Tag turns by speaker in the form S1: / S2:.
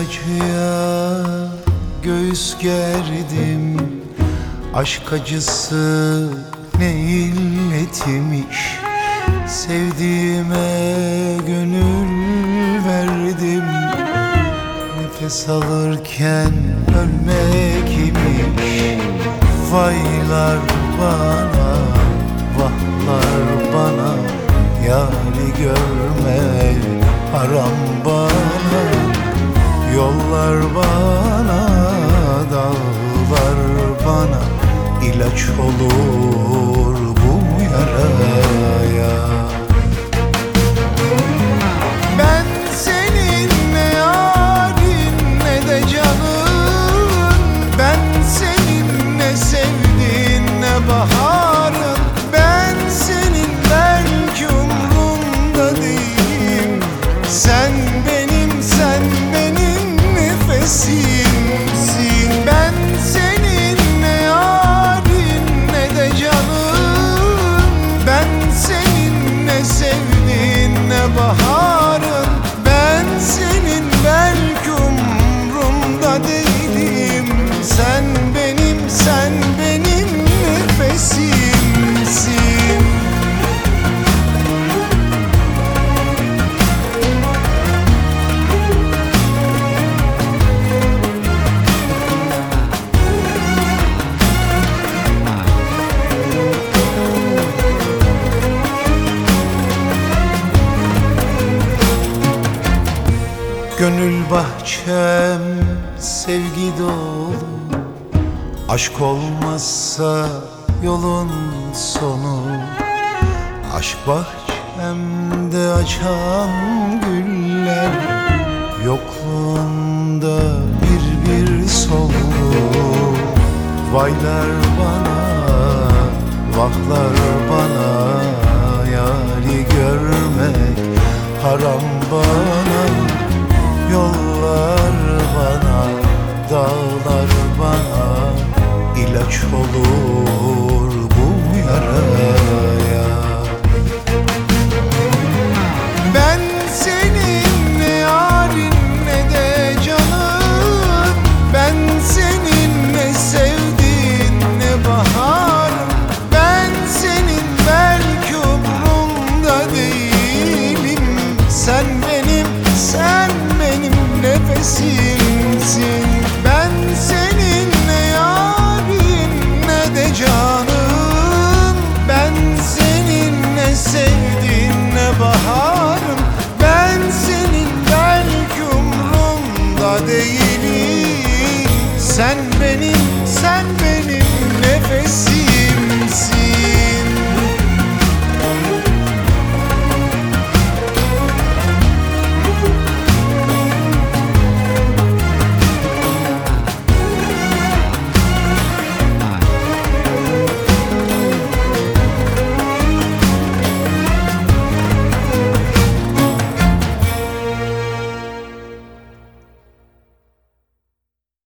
S1: acıya göğüs gerdim. Aşk acısı ne illetmiş. Sevdiğime gönül verdim. Nefes alırken ölmek imiş. Vaylar bana, vahlar bana. Yâri görme haram bana. Yollar bana, dağlar bana. İlaç olur bu yaraya. Ben senin ne yarin ne de canın. Ben senin ne sevdiğin ne baharın. Ben senin belki umrumda değilim. Sen benim nefesimsin. Ben senin ne yarin ne de canın. Ben senin ne sevdiğin ne baharın. Ben senin belki umrumda değilim. Sen benim nefesimsin. Gönül bahçem sevgi dolu. Aşk olmazsa yolun sonu. Aşk bahçemde açan güller. Yokluğunda bir soldu. Vaylar bana, vahlar bana. Yâri görmek haram bana. Yollar bana, dağlar bana. İlaç olur bu yaraya. Ben senin ne yarin ne de canın. Ben senin ne sevdiğin ne baharın. Ben senin belki umrumda değilim. Sen benim nefesimsin. Ben senin ne yarin ne de canın. Ben senin ne sevdiğin ne baharın. Ben senin belki umrumda değilim. Sen benim nefesimsin.